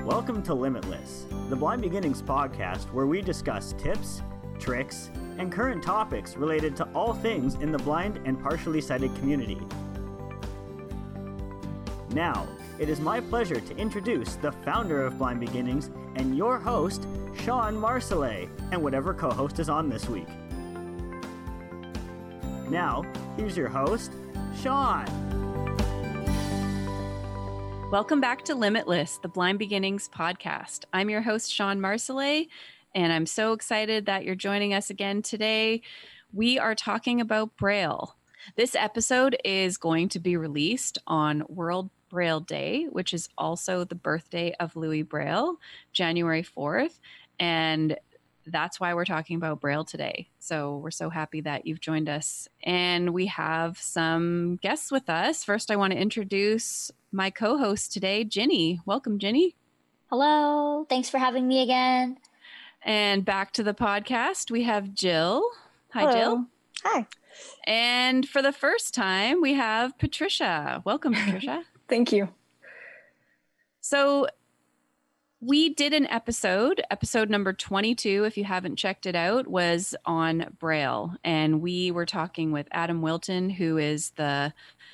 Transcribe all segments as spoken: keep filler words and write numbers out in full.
Welcome to Limitless, the Blind Beginnings podcast where we discuss tips, tricks, and current topics related to all things in the blind and partially sighted community. Now, it is my pleasure to introduce the founder of Blind Beginnings and your host, Sean Marcellet, and whatever co-host is on this week. Now, here's your host, Sean. Welcome back to Limitless, the Blind Beginnings podcast. I'm your host, Sean Marcellet, and I'm so excited that you're joining us again today. We are talking about Braille. This episode is going to be released on World Braille Day, which is also the birthday of Louis Braille, January fourth, and that's why we're talking about Braille today. So we're so happy that you've joined us. And we have some guests with us. First, I want to introduce my co-host today, Ginny. Welcome, Ginny. Hello. Thanks for having me again. And back to the podcast, we have Jill. Hi, Hello. Jill. Hi. And for the first time, we have Patricia. Welcome, Patricia. Thank you. So we did an episode, episode number twenty-two, if you haven't checked it out, was on Braille. And we were talking with Adam Wilton, who is the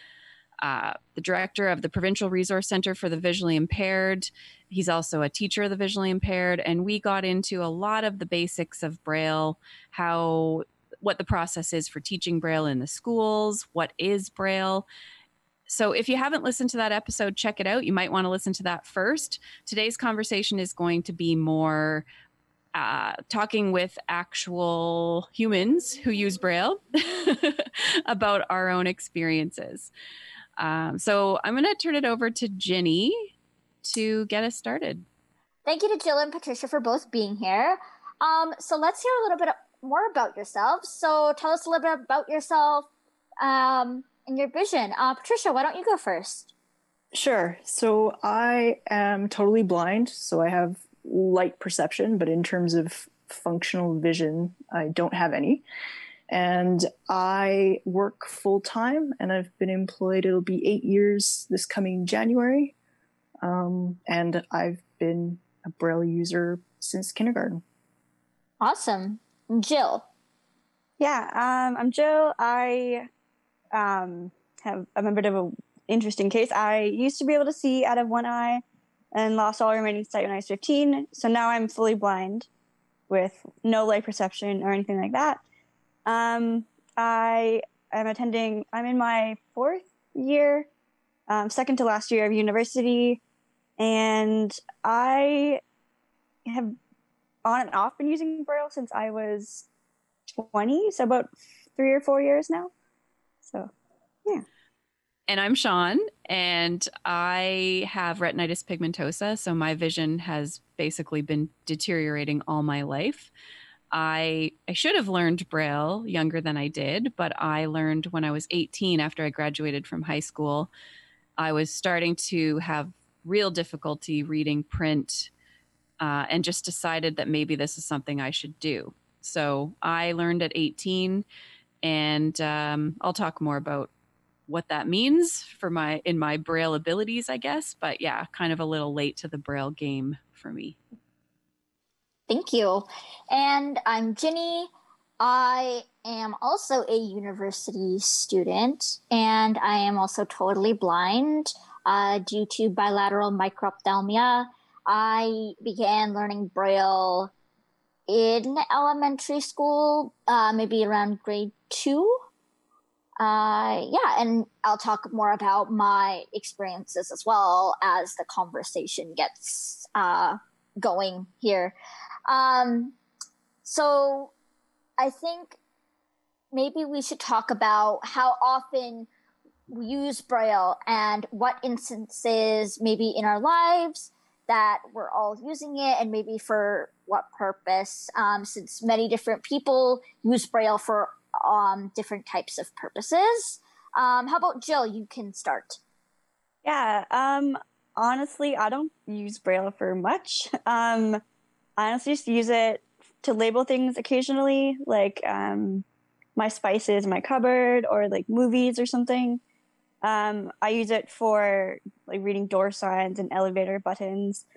uh, the director of the Provincial Resource Center for the Visually Impaired. He's also a teacher of the visually impaired. And we got into a lot of the basics of Braille, how what the process is for teaching Braille in the schools, what is Braille. So if you haven't listened to that episode, check it out. You might want to listen to that first. Today's conversation is going to be more uh, talking with actual humans who use Braille about our own experiences. Um, so I'm going to turn it over to Ginny to get us started. Thank you to Jill and Patricia for both being here. Um, so let's hear a little bit more about yourselves. So tell us a little bit about yourself um, and your vision. Uh, Patricia, why don't you go first? Sure. So I am totally blind, so I have light perception, but in terms of functional vision, I don't have any. And I work full-time, and I've been employed, it'll be eight years this coming January. Um, and I've been a Braille user since kindergarten. Awesome. Jill. Yeah, um, I'm Jill. I um, have I'm a bit of an interesting case. I used to be able to see out of one eye and lost all remaining sight when I was fifteen. So now I'm fully blind with no light perception or anything like that. Um, I am attending, I'm in my fourth year, um, second to last year of university. And I have on and off been using Braille since I was twenty, so about three or four years now. So, yeah. And I'm Sean, and I have retinitis pigmentosa, so my vision has basically been deteriorating all my life. I I should have learned Braille younger than I did, but I learned when I was eighteen after I graduated from high school. I was starting to have real difficulty reading print uh, and just decided that maybe this is something I should do. So I learned at eighteen, and um, I'll talk more about what that means for my in my Braille abilities, I guess. But yeah, kind of a little late to the Braille game for me. Thank you. And I'm Ginny. I am also a university student, and I am also totally blind uh, due to bilateral microphthalmia. I began learning Braille in elementary school, uh, maybe around grade two. Uh, yeah, and I'll talk more about my experiences as well as the conversation gets uh, going here. Um, so I think maybe we should talk about how often we use Braille and what instances maybe in our lives that we're all using it, and maybe for what purpose, um, since many different people use Braille for um, different types of purposes. Um, how about Jill? You can start. Yeah, um, honestly, I don't use Braille for much. Um, I honestly just use it to label things occasionally, like um, my spices in my cupboard or like movies or something. Um, I use it for like reading door signs and elevator buttons.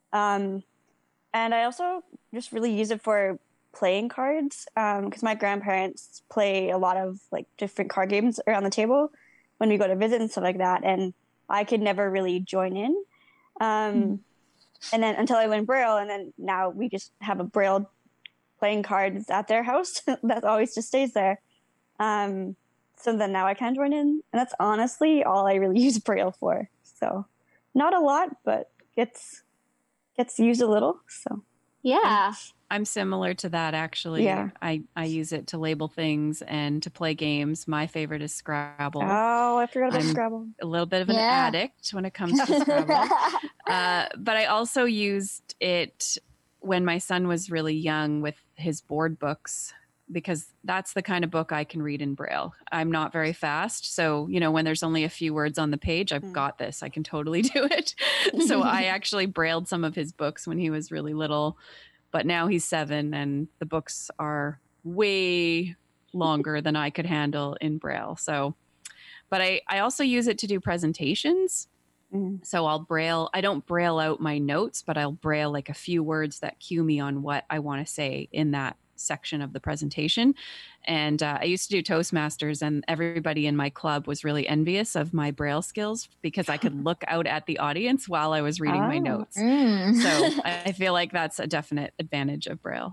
Um, and I also just really use it for playing cards because um, my grandparents play a lot of like different card games around the table when we go to visit and stuff like that. And I could never really join in. Um, mm-hmm. And then until I learned Braille, and then now we just have a Braille playing cards at their house that always just stays there. Um, so then now I can join in, and that's honestly all I really use Braille for. So not a lot, but gets gets used a little. So yeah. I'm, I'm similar to that, actually. Yeah. I, I use it to label things and to play games. My favorite is Scrabble. Oh, I forgot about I'm Scrabble. A little bit of an yeah. addict when it comes to Scrabble. uh, but I also used it when my son was really young with his board books, because that's the kind of book I can read in Braille. I'm not very fast. So, you know, when there's only a few words on the page, I've mm. got this. I can totally do it. So I actually brailled some of his books when he was really little. But now he's seven and the books are way longer than I could handle in Braille. So, but I, I also use it to do presentations. Mm. So I'll Braille, I don't Braille out my notes, but I'll Braille like a few words that cue me on what I want to say in that section of the presentation. And uh, I used to do Toastmasters, and everybody in my club was really envious of my Braille skills because I could look out at the audience while I was reading oh. my notes. Mm. So I feel like that's a definite advantage of Braille.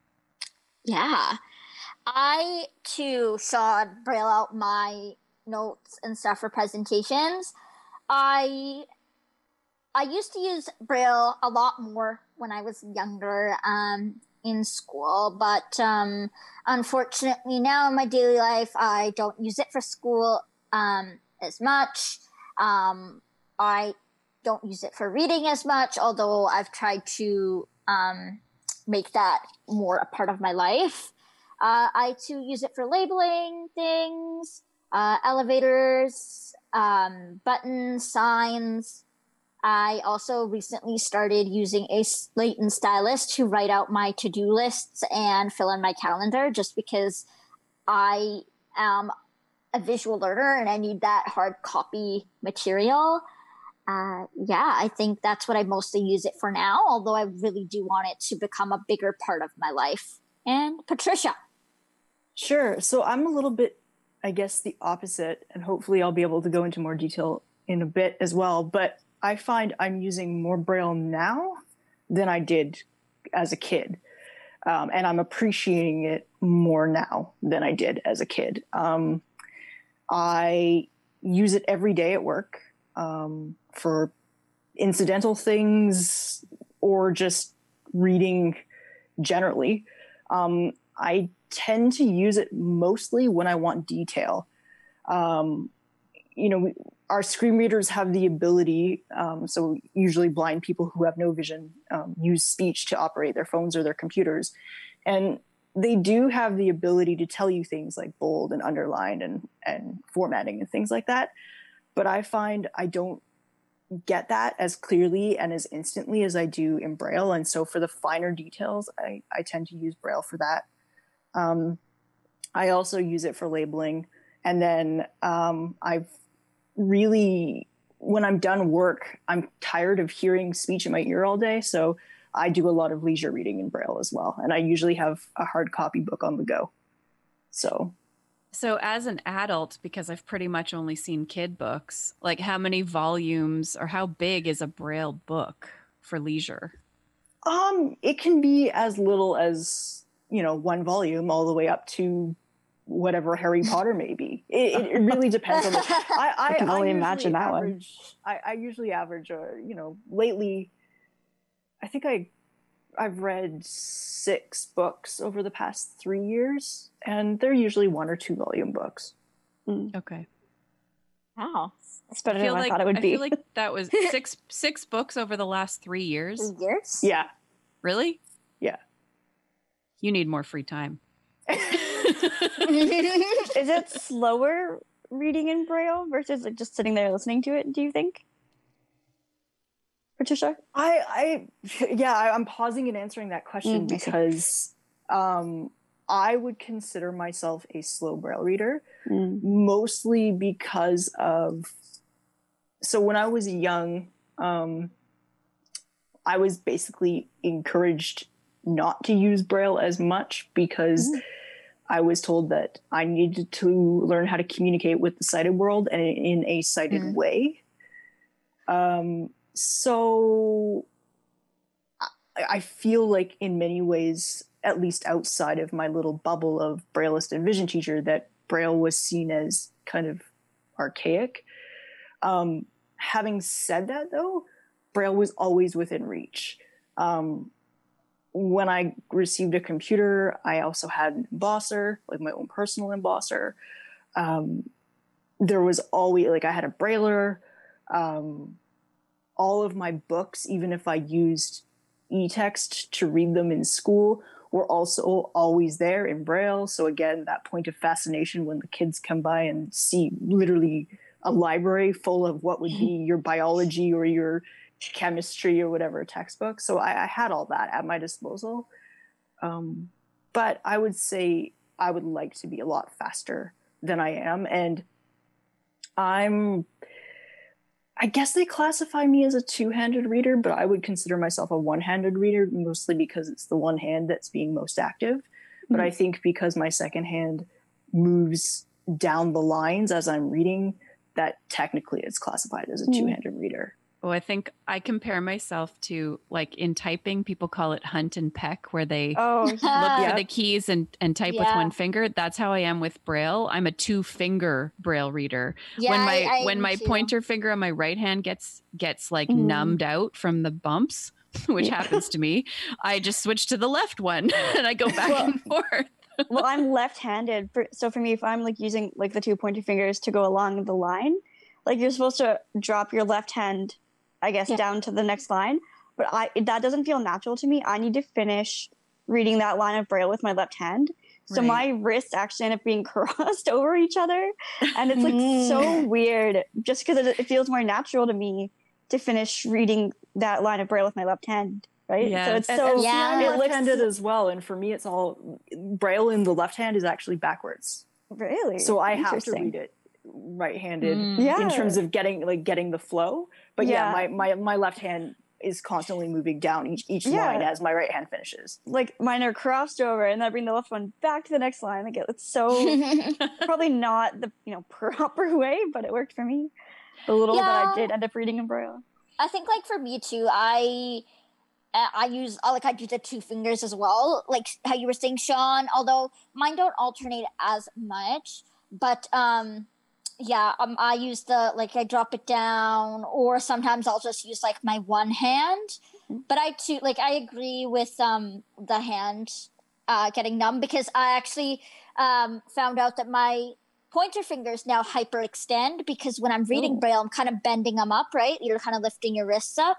Yeah. I too saw Braille out my notes and stuff for presentations. I I used to use Braille a lot more when I was younger. Um, in school, but um, unfortunately now in my daily life, I don't use it for school um, as much. Um, I don't use it for reading as much, although I've tried to um, make that more a part of my life. Uh, I too use it for labeling things, uh, elevators, um, buttons, signs. I also recently started using a slate and stylus to write out my to-do lists and fill in my calendar, just because I am a visual learner and I need that hard copy material. Uh, yeah, I think that's what I mostly use it for now, although I really do want it to become a bigger part of my life. And Patricia. Sure. So I'm a little bit, I guess, the opposite, and hopefully I'll be able to go into more detail in a bit as well. But I find I'm using more Braille now than I did as a kid. Um, and I'm appreciating it more now than I did as a kid. Um, I use it every day at work um, for incidental things or just reading generally. Um, I tend to use it mostly when I want detail. Um, you know, we, our screen readers have the ability, um, so usually blind people who have no vision um, use speech to operate their phones or their computers. And they do have the ability to tell you things like bold and underlined and, and formatting and things like that. But I find I don't get that as clearly and as instantly as I do in Braille. And so for the finer details, I, I tend to use Braille for that. Um, I also use it for labeling. And then um, I've really, when I'm done work, I'm tired of hearing speech in my ear all day. So I do a lot of leisure reading in Braille as well. And I usually have a hard copy book on the go. So. So as an adult, because I've pretty much only seen kid books, like how many volumes or how big is a Braille book for leisure? Um, it can be as little as, you know, one volume all the way up to whatever Harry Potter may be. It, it really depends on the, I, I, I can only I imagine that average, one. I, I usually average, uh, you know, lately, I think I, I've read six books over the past three years, and they're usually one or two volume books. Mm. Okay. Wow. It's better I feel than like, I thought it would I be. feel like that was six six books over the last three years. Three years? Yeah. Really? Yeah. You need more free time. Is it slower reading in Braille versus like just sitting there listening to it, do you think? Patricia? I, I yeah, I, I'm pausing and answering that question mm, because um, I would consider myself a slow Braille reader, mm. mostly because of, so when I was young, um, I was basically encouraged not to use Braille as much because mm. I was told that I needed to learn how to communicate with the sighted world and in a sighted mm. way. Um, so I, I feel like in many ways, at least outside of my little bubble of Brailleist and vision teacher, that Braille was seen as kind of archaic. Um, having said that, though, Braille was always within reach. Um, when I received a computer, I also had an embosser, like my own personal embosser. Um, there was always, like I had a Brailler. Um, all of my books, even if I used e-text to read them in school, were also always there in Braille. So again, that point of fascination when the kids come by and see literally a library full of what would be your biology or your chemistry or whatever textbook. So I, I had all that at my disposal. Um, but I would say I would like to be a lot faster than I am. And I'm, I guess they classify me as a two-handed reader, but I would consider myself a one-handed reader, mostly because it's the one hand that's being most active. Mm-hmm. But I think because my second hand moves down the lines as I'm reading, that technically it's classified as a two-handed reader. Oh, I think I compare myself to, like, in typing, people call it hunt and peck, where they oh, look yeah. for the keys and, and type yeah. with one finger. That's how I am with Braille. I'm a two-finger Braille reader. Yeah, when my I, I when my too. pointer finger on my right hand gets gets like Mm. numbed out from the bumps, which Yeah. happens to me, I just switch to the left one and I go back Well, and forth. Well, I'm left-handed, for, so for me, if I'm like using like the two pointer fingers to go along the line, like you're supposed to drop your left hand, I guess, Yeah. down to the next line. But I that doesn't feel natural to me. I need to finish reading that line of Braille with my left hand. So Right. my wrists actually end up being crossed over each other. And it's like Mm. so weird just because it, it feels more natural to me to finish reading that line of Braille with my left hand. Right. Yes. So it's And, so and see, Yeah. I'm it looks left-handed as well, and for me, it's all Braille in the left hand is actually backwards. really So I have to interesting. read it right-handed Mm. Yeah. in terms of getting like getting the flow. But yeah, Yeah. my, my my left hand is constantly moving down each each Yeah. line as my right hand finishes. Like mine are crossed over, and then I bring the left one back to the next line. Like it's so probably not the you know proper way, but it worked for me. The little that Yeah. I did end up reading in Braille. I think like for me too, I uh, I use I like I do the two fingers as well, like how you were saying, Sean. Although mine don't alternate as much, but um, yeah, um, I use the like I drop it down, or sometimes I'll just use like my one hand. But I too like I agree with um the hand uh, getting numb, because I actually um found out that my pointer fingers now hyperextend, because when I'm reading Oh. Braille, I'm kind of bending them up, right? You're kind of lifting your wrists up.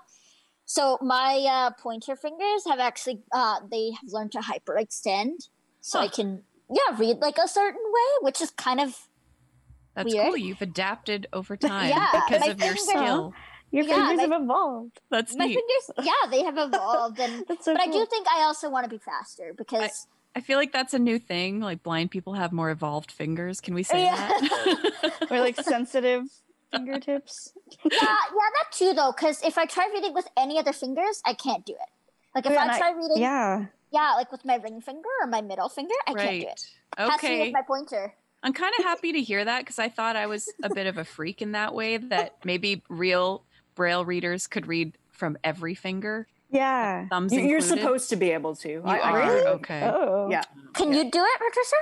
So my uh, pointer fingers have actually, uh, they have learned to hyperextend. So I Huh. can, yeah, read like a certain way, which is kind of, That's Weird. cool. You've adapted over time Yeah, because my of your finger- skill. Your Yeah, fingers like- have evolved. That's my neat. fingers, yeah, they have evolved. And That's so But cool. I do think I also want to be faster, because, I feel like that's a new thing. Like blind people have more evolved fingers. Can we say Yeah. that? Or like sensitive fingertips. yeah, yeah, that too, though, because if I try reading with any other fingers, I can't do it. Like if Yeah, I and I- try reading, yeah. Yeah. like with my ring finger or my middle finger, I can't do it. right. Has to be Okay. with my pointer. I'm kind of happy to hear that, because I thought I was a bit of a freak in that way, that maybe real Braille readers could read from every finger, Yeah. thumbs You- You're included. supposed to be able to. You I, I are? can't. Okay. Oh. Yeah. Can Yeah. you do it, Patricia?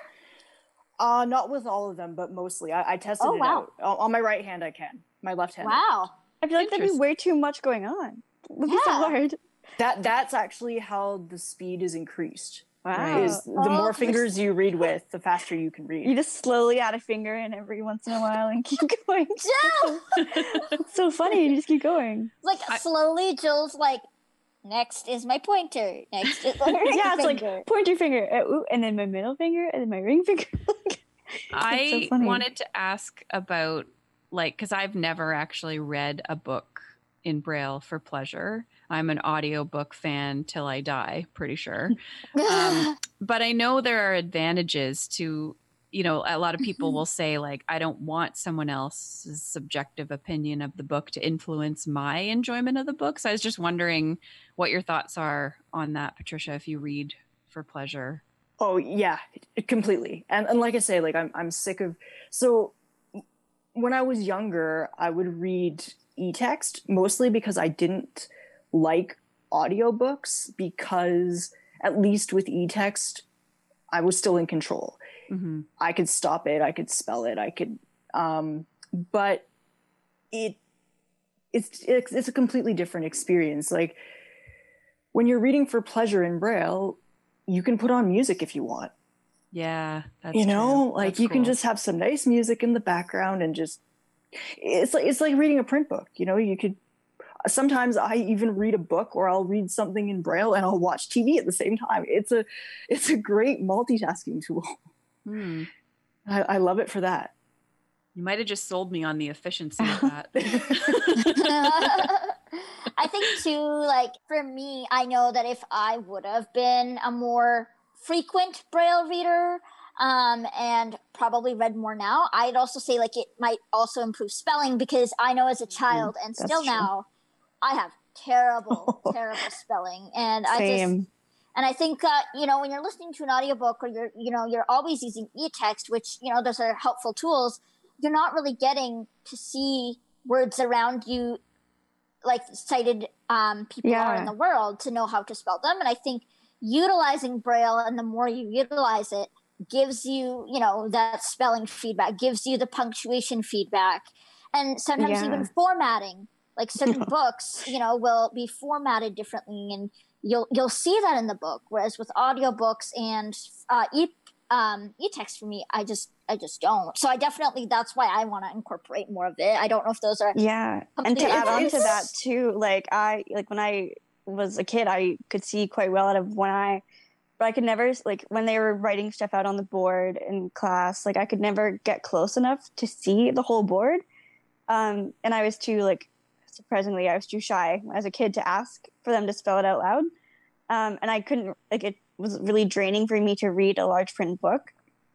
Uh, not with all of them, but mostly. I, I tested Oh, it wow. out. On, on my right hand, I can. My left hand. Wow. I feel like that'd be Interesting. way too much going on. That'd be so Yeah. hard. That that's actually how the speed is increased. Wow. Is the Oh, more which- fingers you read with, the faster you can read. You just slowly add a finger in every once in a while and keep going. Jill! It's so funny. You just keep going. Like, I- slowly, Jill's like, next is my pointer. Next is my ring Yeah, it's finger. like pointer finger, uh, ooh, and then my middle finger, and then my ring finger. I so funny. wanted to ask about, like, because I've never actually read a book in Braille for pleasure. I'm an audiobook fan till I die, pretty sure. Um, but I know there are advantages to you know, a lot of people will say like, I don't want someone else's subjective opinion of the book to influence my enjoyment of the book. So I was just wondering what your thoughts are on that, Patricia, if you read for pleasure. Oh yeah, completely. And and like I say, like I'm I'm sick of, so when I was younger, I would read e-text mostly because I didn't like audiobooks, because at least with e-text, I was still in control. Mm-hmm. I could stop it. I could spell it. I could, um, but it, it's, it's, it's a completely different experience. Like when you're reading for pleasure in Braille, you can put on music if you want. Yeah. That's you know, true. like that's you cool. can just have some nice music in the background and just, it's like, it's like reading a print book. You know, you could, sometimes I even read a book, or I'll read something in Braille and I'll watch T V at the same time. It's a, it's a great multitasking tool. Hmm. I, I love it for that. You might have just sold me on the efficiency of that. I think too, like for me, I know that if I would have been a more frequent Braille reader, um, and probably read more now, I'd also say like it might also improve spelling, because I know as a child and That's still true. now, I have terrible, terrible spelling. And I Same. just, and I think, uh, you know, when you're listening to an audiobook, or you're, you know, you're always using e-text, which, you know, those are helpful tools, you're not really getting to see words around you, like sighted um, people Yeah. are in the world, to know how to spell them. And I think utilizing Braille, and the more you utilize it, gives you, you know, that spelling feedback, gives you the punctuation feedback, and sometimes Yeah. even formatting. Like certain books, you know, will be formatted differently, and you'll you'll see that in the book. Whereas with audiobooks and uh, e um, e-text, for me, I just I just don't. So I definitely, that's why I want to incorporate more of it. I don't know if those are Yeah, and to complete add on to opposites. that too, like I like when I was a kid, I could see quite well out of one eye, but I could never, like when they were writing stuff out on the board in class, like I could never get close enough to see the whole board, um, and I was too like. Surprisingly, I was too shy as a kid to ask for them to spell it out loud. Um, and I couldn't, like, it was really draining for me to read a large print book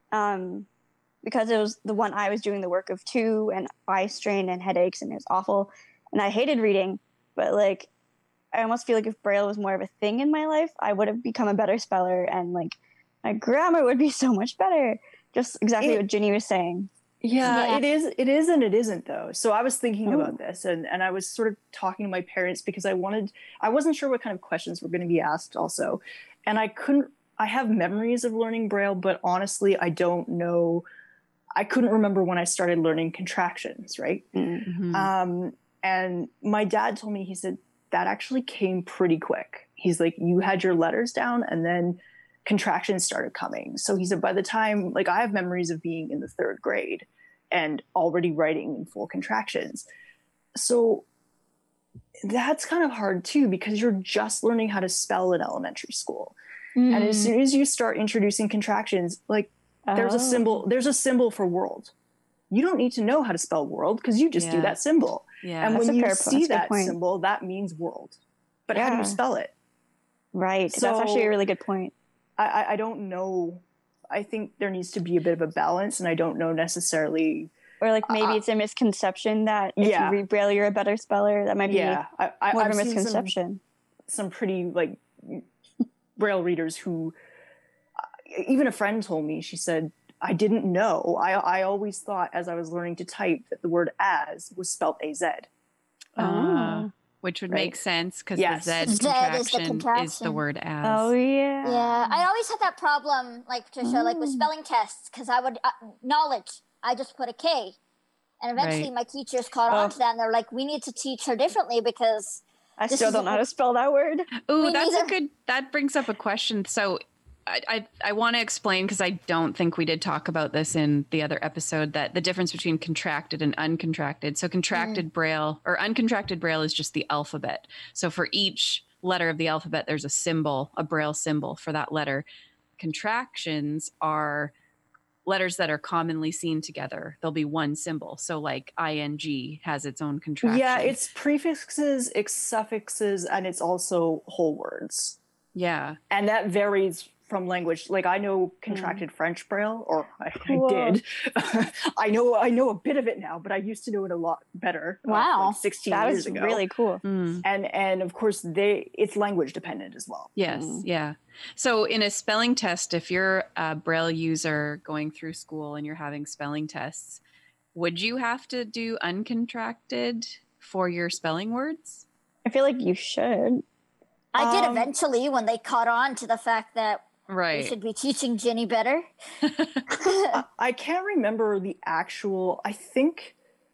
um, because it was the one I was doing the work of too, and eye strain and headaches, and it was awful. And I hated reading, but like, I almost feel like if Braille was more of a thing in my life, I would have become a better speller, and like my grammar would be so much better. Just exactly It- what Ginny was saying. Yeah, Yeah. it is. It is and it isn't, though. So I was thinking Oh. about this, and, and I was sort of talking to my parents because I wanted, I wasn't sure what kind of questions were going to be asked also. And I couldn't, I have memories of learning Braille, but honestly, I don't know. I couldn't remember when I started learning contractions, right? Mm-hmm. Um, and my dad told me, he said, that actually came pretty quick. He's like, you had your letters down and then contractions started coming. So he said, by the time, like I have memories of being in the third grade and already writing in full contractions. So that's kind of hard too, because you're just learning how to spell in elementary school. Mm. And as soon as you start introducing contractions, like there's Oh. a symbol, there's a symbol for world. You don't need to know how to spell world because you just do Yeah. that symbol. Yeah. And That's when a you fair po- see that's a good that point. symbol, that means world. But how do Yeah. you spell it? Right. So- That's actually a really good point. I, I, I don't know. I think there needs to be a bit of a balance, and I don't know necessarily. Or like maybe Uh, it's a misconception that if yeah. you read Braille, you're a better speller. That might be Yeah, I, I, more I've of a seen some, misconception. some pretty like Braille readers who, even a friend told me, she said, I didn't know. I, I always thought as I was learning to type that the word as was spelled A Z. Uh, which would Right. make sense because Yes. the Z Z is the contraction is the contraction. word as. Oh yeah. Yeah, I always had that problem, like Patricia, like with Mm. spelling tests, because I would uh, knowledge. I just put a K, and eventually Right. my teachers caught Oh. on to that, and they're like, "We need to teach her differently because." I This still is don't know how to spell that word. Oh, Me that's a neither. good. That brings up a question. So, I I, I want to explain because I don't think we did talk about this in the other episode, that the difference between contracted and uncontracted. So, contracted Braille or uncontracted Braille is just the alphabet. So, for each letter of the alphabet, there's a symbol, a Braille symbol for that letter. Contractions are letters that are commonly seen together. There'll be one symbol. So, like ing has its own contraction. Yeah, it's prefixes, it's suffixes, and it's also whole words. yeah. And that varies from language. Like I know contracted mm. French Braille, or I, cool. I did. I know I know a bit of it now, but I used to know it a lot better. Wow, uh, like sixteen that years was ago. Really cool. Mm. And and of course they it's language dependent as well. Yes, mm. yeah. So in a spelling test, if you're a Braille user going through school and you're having spelling tests, would you have to do uncontracted for your spelling words? I feel like you should. I did um, eventually when they caught on to the fact that right. we should be teaching Ginny better. I, I can't remember the actual, I think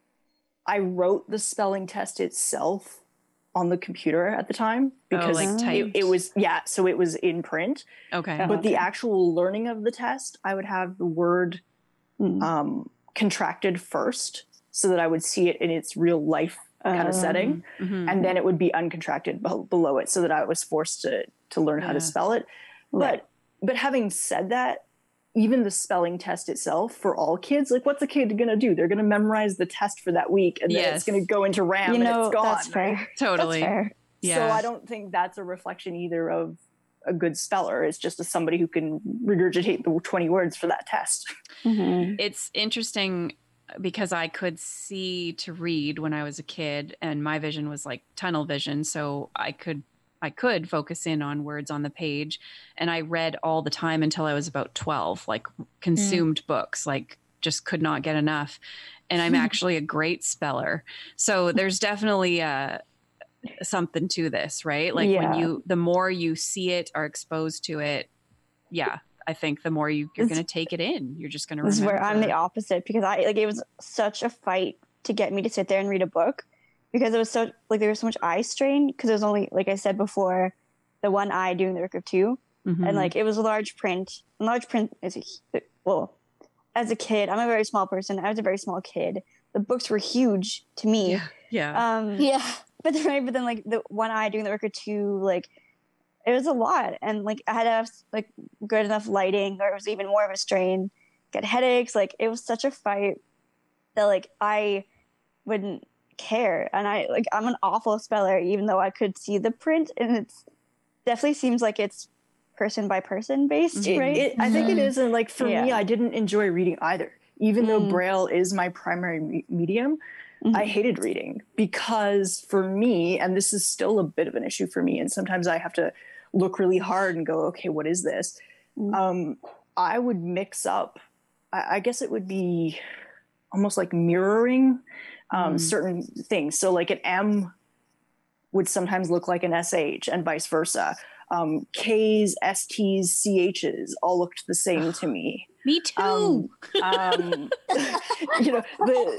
I wrote the spelling test itself on the computer at the time because oh, like it, it was, yeah, so it was in print. Okay. But oh, okay. the actual learning of the test, I would have the word mm. um, contracted first so that I would see it in its real life kind of um, setting. Mm-hmm. And then it would be uncontracted b- below it so that I was forced to, to learn yeah. how to spell it. Right. But, but having said that, even the spelling test itself for all kids, like what's a kid going to do? They're going to memorize the test for that week and then yes. it's going to go into RAM you know, and it's gone. That's fair. Right? Totally. That's fair. Yeah. So I don't think that's a reflection either of a good speller. It's just a somebody who can regurgitate the twenty words for that test. Mm-hmm. It's interesting because I could see to read when I was a kid and my vision was like tunnel vision. So I could I could focus in on words on the page, and I read all the time until I was about twelve, like consumed mm. books, like just could not get enough. And I'm actually a great speller. So there's definitely uh, something to this, right? Like yeah. when you, the more you see it, are exposed to it. Yeah. I think the more you, you're going to take it in, you're just going to remember. This is where I'm the opposite, because I like, it was such a fight to get me to sit there and read a book. Because it was so, like, there was so much eye strain, because it was only, like I said before, the one eye doing the work of two. Mm-hmm. And, like, it was a large print. And large print is, a, well, as a kid, I'm a very small person. I was a very small kid. The books were huge to me. Yeah. Yeah. Um, yeah. But then, right, but then, like, the one eye doing the work of two, like, it was a lot. And, like, I had to have, like, good enough lighting, or it was even more of a strain. Get headaches. Like, it was such a fight that, like, I wouldn't care. And I like I'm an awful speller, even though I could see the print, and it's definitely seems like it's person by person based, it, right? It, I think it is, and like for yeah. me, I didn't enjoy reading either. Even mm. though Braille is my primary me- medium, mm-hmm. I hated reading because for me, and this is still a bit of an issue for me, and sometimes I have to look really hard and go, okay, what is this? Mm. Um, I would mix up. I, I guess it would be almost like mirroring. Um, mm. certain things. So like an M would sometimes look like an S H and vice versa. Um, K's, S T's, C H's all looked the same to me. Me too. Um, um, you know, the,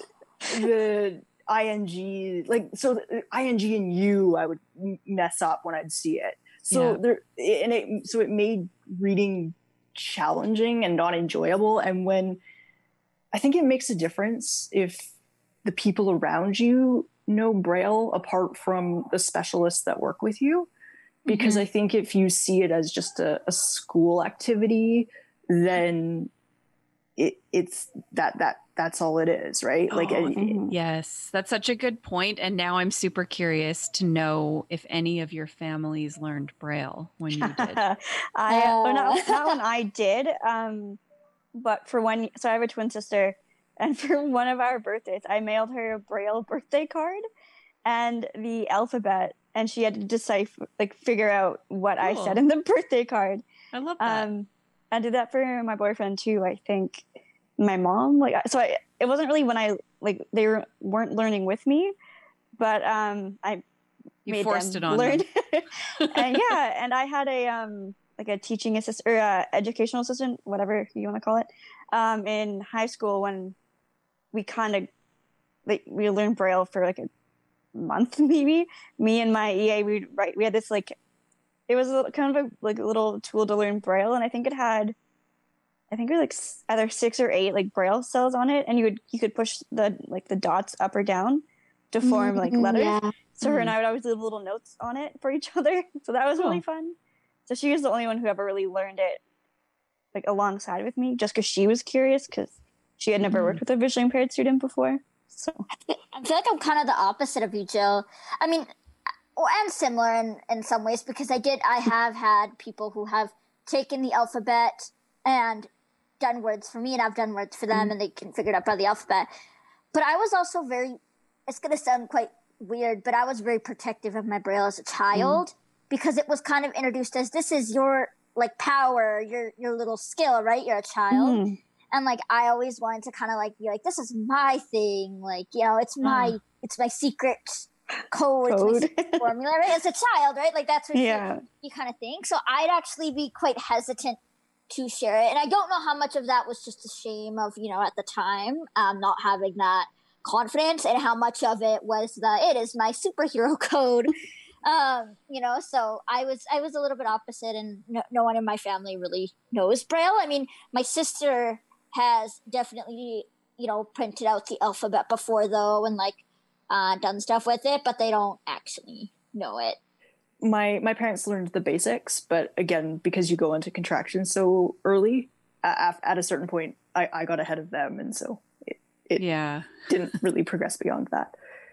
the I N G, like, so the I N G and U, I would mess up when I'd see it. So yeah. there, and it, so it made reading challenging and not enjoyable. And when, I think it makes a difference if the people around you know Braille apart from the specialists that work with you. Because mm-hmm. I think if you see it as just a, a school activity, then it, it's that, that, that's all it is, right? Oh, like, mm-hmm. yes, that's such a good point. And now I'm super curious to know if any of your families learned Braille when you did. I, well, not, not when I did, um, but for one, so I have a twin sister. And for one of our birthdays, I mailed her a Braille birthday card and the alphabet, and she had to decipher, like, figure out what cool. I said in the birthday card. I love that. Um, I did that for my boyfriend too. I think my mom, like, so I, it wasn't really when I, like, they were, weren't learning with me, but um, I you made forced them it on learn. them. And yeah, and I had a um, like a teaching assistant or a educational assistant, whatever you want to call it, um, in high school when we kind of like we learned Braille for like a month, maybe. Me and my E A, we right, we had this like, it was a, kind of a like a little tool to learn Braille, and I think it had, I think it was like either six or eight like Braille cells on it, and you would you could push the like the dots up or down to form mm-hmm, like letters. Yeah. So her mm. and I would always leave little notes on it for each other. So that was really oh. fun. So she was the only one who ever really learned it like alongside with me, just because she was curious, because she had never worked with a visually impaired student before. So I feel like I'm kind of the opposite of you, Jill. I mean, and similar in, in some ways, because I did, I have had people who have taken the alphabet and done words for me, and I've done words for them, mm. and they can figure it out by the alphabet. But I was also very, it's going to sound quite weird, but I was very protective of my Braille as a child mm. because it was kind of introduced as this is your like power, your your little skill, right? You're a child. Mm. And like I always wanted to kind of like be like, this is my thing, like, you know, it's my uh. it's my secret code, code. It's my secret formula, right? As a child, right? Like that's what yeah. you, you kind of think. So I'd actually be quite hesitant to share it. And I don't know how much of that was just a shame of, you know, at the time, um, not having that confidence, and how much of it was the, it is my superhero code. um, you know, so I was, I was a little bit opposite, and no, no one in my family really knows Braille. I mean, my sister has definitely, you know, printed out the alphabet before though, and like, uh, done stuff with it, but they don't actually know it. My my parents learned the basics, but again, because you go into contractions so early, at, at a certain point, I, I got ahead of them, and so it, it yeah. didn't really progress beyond that.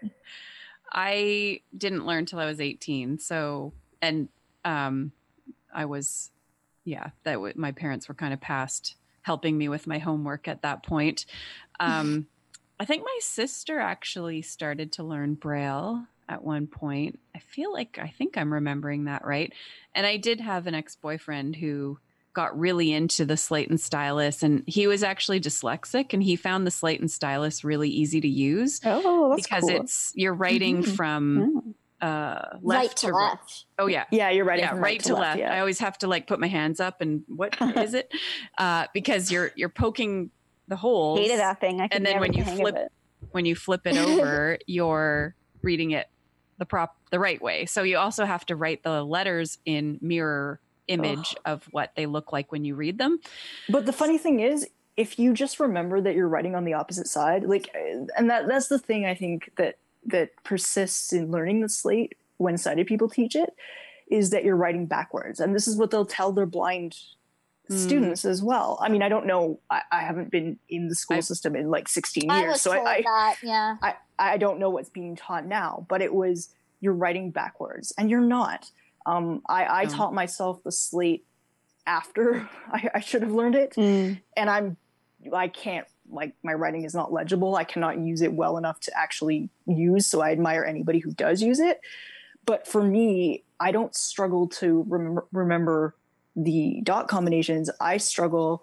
I didn't learn till I was eighteen, so and um, I was, yeah, that w- my parents were kind of past helping me with my homework at that point. Um, I think my sister actually started to learn Braille at one point. I feel like, I think I'm remembering that right. And I did have an ex-boyfriend who got really into the slate and stylus, and he was actually dyslexic, and he found the slate and stylus really easy to use. Oh, that's because cool. it's, you're writing mm-hmm. from uh, left right to, to left. Right. Oh yeah. Yeah, you're writing yeah, from right, right to, to left. left. Yeah. I always have to like put my hands up and what is it? Uh, because you're, you're poking the holes. Hated that thing. I and then when you flip, it. when you flip it over, you're reading it the prop the right way. So you also have to write the letters in mirror image oh. of what they look like when you read them. But the funny thing is, if you just remember that you're writing on the opposite side, like, and that that's the thing I think that that persists in learning the slate when sighted people teach it, is that you're writing backwards. And this is what they'll tell their blind mm. students as well. I mean, I don't know. I, I haven't been in the school I've, system in like sixteen I years. Was so told I, that, yeah. I, I don't know what's being taught now, but it was, you're writing backwards, and you're not. Um, I, I oh. taught myself the slate after I, I should have learned it. Mm. And I'm, I can't, like, my writing is not legible. I cannot use it well enough to actually use. So I admire anybody who does use it. But for me, I don't struggle to remember, remember the dot combinations. I struggle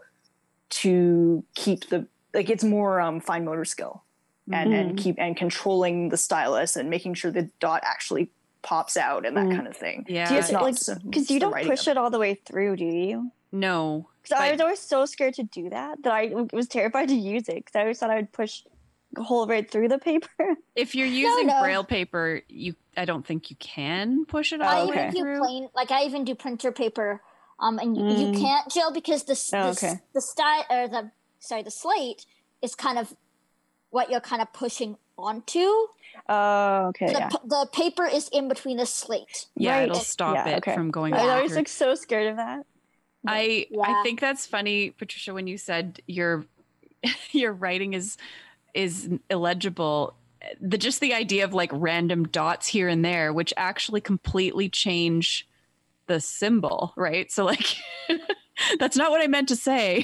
to keep the, like, it's more um, fine motor skill. And, mm-hmm. and keep and controlling the stylus and making sure the dot actually pops out and that mm. kind of thing. Yeah, do you it's not, like because you don't push it all the way through, do you? No, because I was always so scared to do that that I was terrified to use it because I always thought I would push a hole right through the paper. If you're using no, no. Braille paper, you I don't think you can push it all I the way even do through. Plain, like I even do printer paper, um, and mm. you can't, Jill, because the oh, the, okay. the style or the sorry the slate is kind of what you're kind of pushing onto. Oh, okay. The, yeah. the paper is in between the slate. Yeah, right. it'll stop yeah, it okay. from going. I was yeah. always like so scared of that. I yeah. I think that's funny, Patricia, when you said your your writing is is illegible. The just the idea of like random dots here and there, which actually completely change the symbol, right? So like. That's not what I meant to say.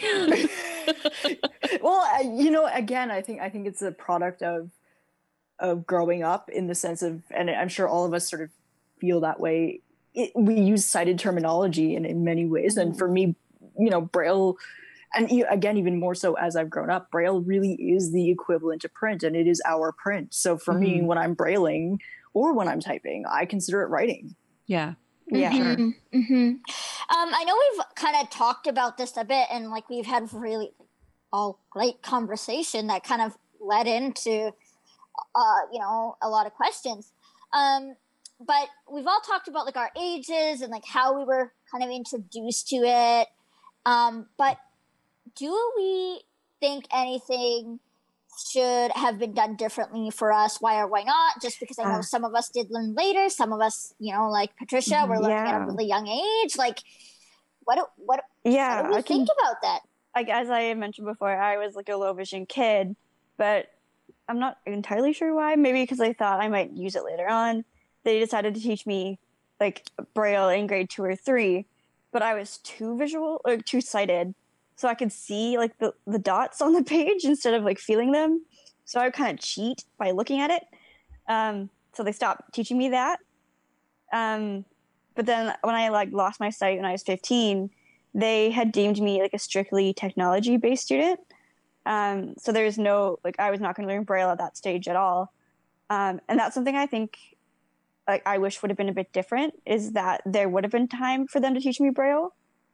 Well, uh, you know, again, I think I think it's a product of of growing up in the sense of, and I'm sure all of us sort of feel that way. It, we use sighted terminology in, in many ways, and for me, you know, Braille, and again, even more so as I've grown up, Braille really is the equivalent to print, and it is our print. So for mm-hmm. me, when I'm brailing or when I'm typing, I consider it writing. Yeah. Yeah. Mm-hmm. Mm-hmm. Um, I know we've kind of talked about this a bit, and like we've had really all great conversation that kind of led into, uh, you know, a lot of questions. Um, but we've all talked about like our ages and like how we were kind of introduced to it. Um, but do we think anything should have been done differently for us? Why or why not? Just because I know uh, some of us did learn later, some of us, you know, like Patricia, we're learning yeah. at a really young age. Like, what? What? Yeah, how do we I think can, about that? Like as I mentioned before, I was like a low vision kid, but I'm not entirely sure why. Maybe because I thought I might use it later on. They decided to teach me like Braille in grade two or three. but I was too visual or too sighted. So I could see like the, the dots on the page instead of like feeling them. So I would kind of cheat by looking at it. Um, so they stopped teaching me that. Um, but then when I like lost my sight when I was fifteen, they had deemed me like a strictly technology based student. Um, so there's no, like, I was not going to learn Braille at that stage at all. Um, and that's something I think, like, I wish would have been a bit different, is that there would have been time for them to teach me Braille.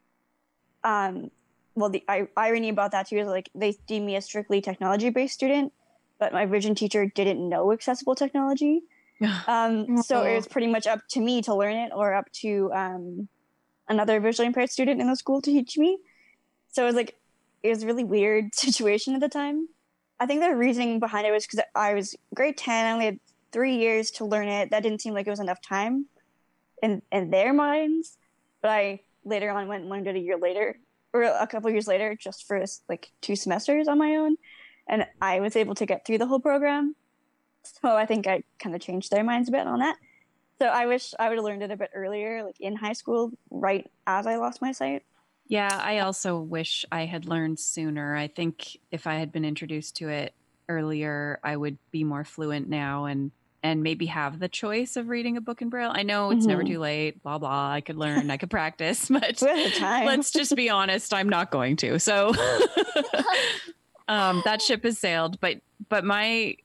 Um, well, the I- irony about that too is, like, they deemed me a strictly technology-based student, but my vision teacher didn't know accessible technology. um, so it was pretty much up to me to learn it, or up to um, another visually impaired student in the school to teach me. So it was like, it was a really weird situation at the time. I think the reasoning behind it was because I was grade ten. I only had three years to learn it. That didn't seem like it was enough time in, in their minds. But I later on went and learned it a year later, or a couple years later, just for like two semesters on my own. And I was able to get through the whole program. So I think I kind of changed their minds a bit on that. So I wish I would have learned it a bit earlier, like in high school, right as I lost my sight. Yeah, I also wish I had learned sooner. I think if I had been introduced to it earlier, I would be more fluent now and and maybe have the choice of reading a book in Braille. I know it's mm-hmm. never too late, blah, blah. I could learn, I could practice, but let's just be honest, I'm not going to. So um, that ship has sailed. But but my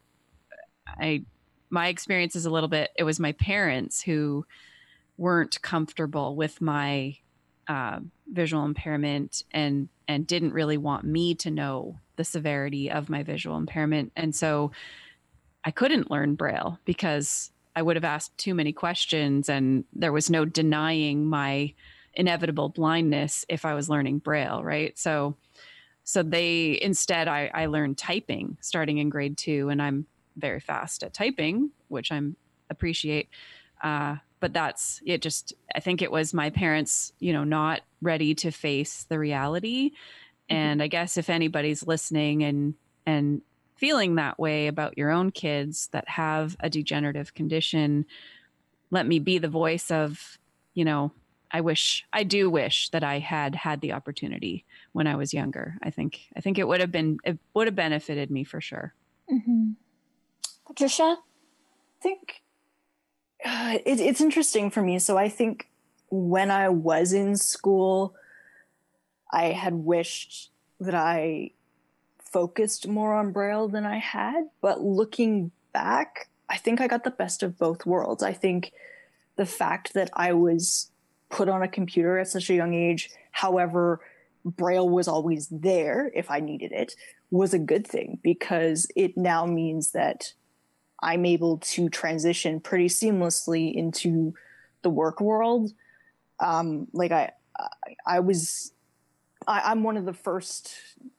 I my experience is a little bit, it was my parents who weren't comfortable with my uh, visual impairment and and didn't really want me to know the severity of my visual impairment. And so I couldn't learn Braille because I would have asked too many questions, and there was no denying my inevitable blindness if I was learning Braille, right? So so they instead I, I learned typing starting in grade two, and I'm very fast at typing, which I'm appreciate. Uh, but that's it. Just, I think it was my parents, you know, not ready to face the reality. Mm-hmm. And I guess if anybody's listening and, and feeling that way about your own kids that have a degenerative condition, let me be the voice of, you know, I wish, I do wish that I had had the opportunity when I was younger. I think, I think it would have been, it would have benefited me for sure. Mm-hmm. Patricia? I think uh, it, it's interesting for me. So I think when I was in school, I had wished that I focused more on Braille than I had. But looking back, I think I got the best of both worlds. I think the fact that I was put on a computer at such a young age, however, Braille was always there if I needed it, was a good thing, because it now means that I'm able to transition pretty seamlessly into the work world. Um, like I, I, I was, I, I'm one of the first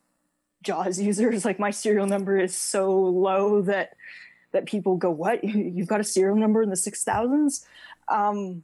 JAWS users. Like my serial number is so low that that people go, "What? You've got a serial number in the six thousands?" Um,